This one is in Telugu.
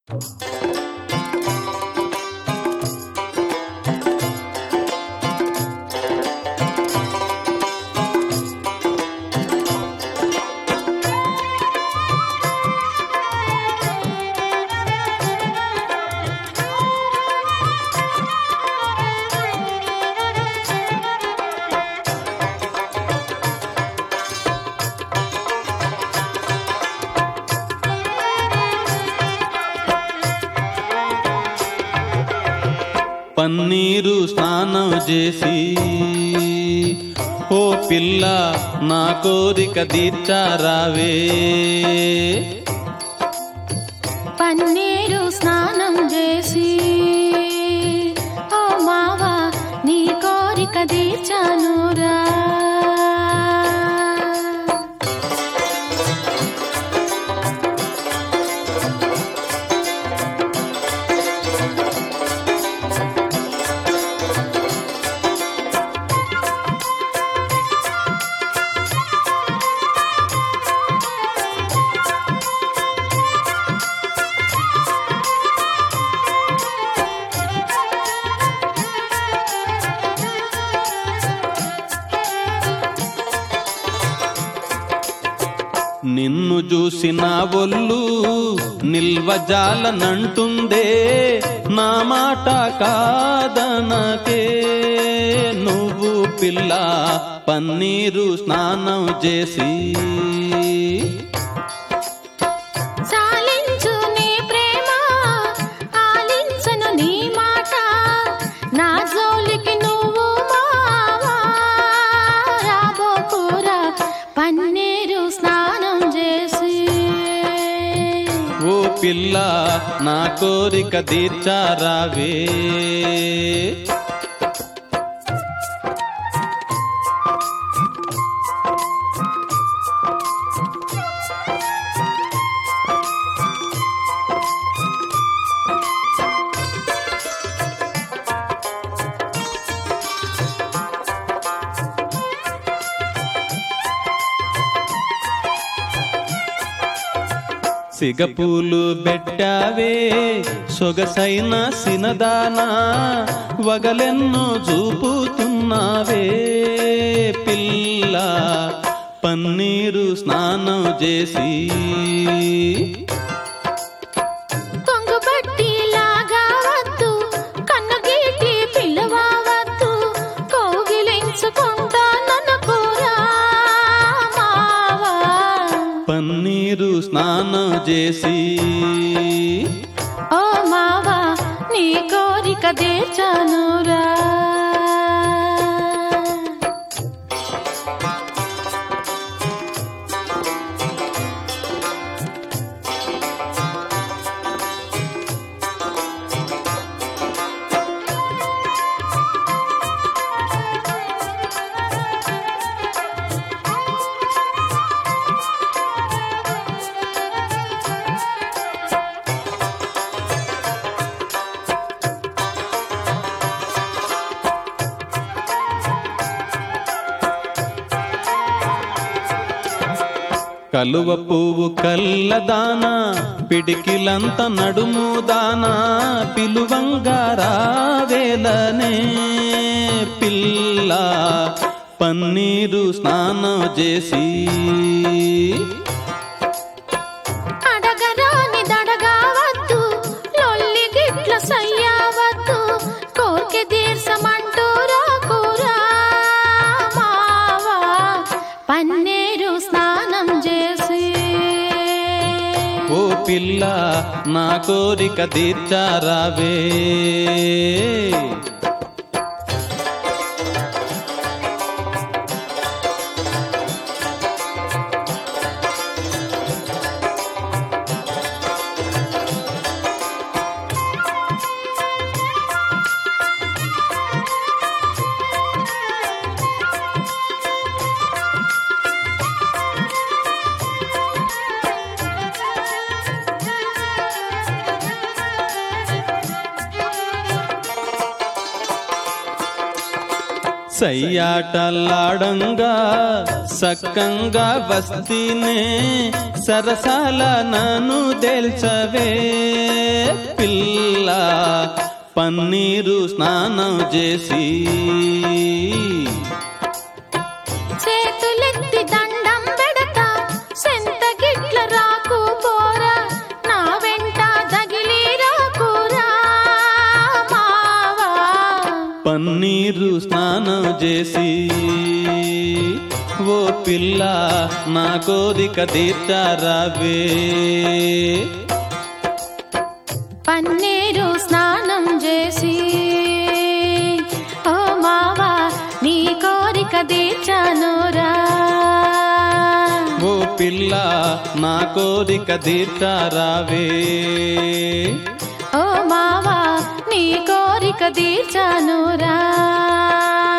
పన్నీరు స్నానం చేసి ఓ పిల్ల నా కోరిక తీర్చారావే. పన్నీరు స్నానం చేసి ఓ మావా నీ కోరిక తీర్చానురా. నిన్ను చూసిన ఒళ్ళు నిల్వజాలనంటుందే, నా మాట కాదనకే. నువ్వు పిల్ల పన్నీరు స్నానం చేసి సాలించు నీ ప్రేమ ఆలించను నీ మాట, నా జోలికి నువ్వు మావా రాబోకురా. పన్నీరు స్నానం చేసి ఓ పిల్ల నా కోరిక తీర్చారావే. సిగపూలు పెట్టావే సొగసైన సినదానా, వగలెన్నో చూపుతున్నావే పిల్ల పన్నీరు స్నానం చేసి. కొంగుబట్టి లాగవద్దు కన్నగీటి పిల్లవద్దు, కౌగిలించుకుంటా నన్నకురా మావా. పన్నీరు స్నానం చేసి ఓ మావా నీ కోరిక తీర్చానురా. కలువ పువ్వు కల్లదానా, పిడికిలంత నడుము దానా, పిలువంగా రావేలనే పిల్ల పన్నీరు స్నానం చేసి. అడగరాని దడగావద్దు లొల్లి గిట్ల సయ్యావద్దు, కోర్కె దీర్సమంటూ రాకురా మావా. పన్నీరు స్నానం చేసి ఓ పిల్ల నా కోరిక తీర్చారావే. సయ్యాటలాడంగా సక్కంగా వస్తీనే సరసాల నన్ను తెల్చవే పిల్ల పన్నీరు స్నానం చేసి చేతులెత్తి దండం పెడతా సెంత గిట్ల రాకు పోరా నా వెంట దగిలి రాకురా మావా పన్నీరు స్నానం చేసి ఓ పిల్ల నా కోరిక తీర్చారావే పన్నీరు స్నానం చేసి ఓ మావా నీ కోరిక తీర్చానురా ఓ పిల్ల నా కోరిక తీర్చారావే ఓ మావా నీ కోరిక తీర్చానురా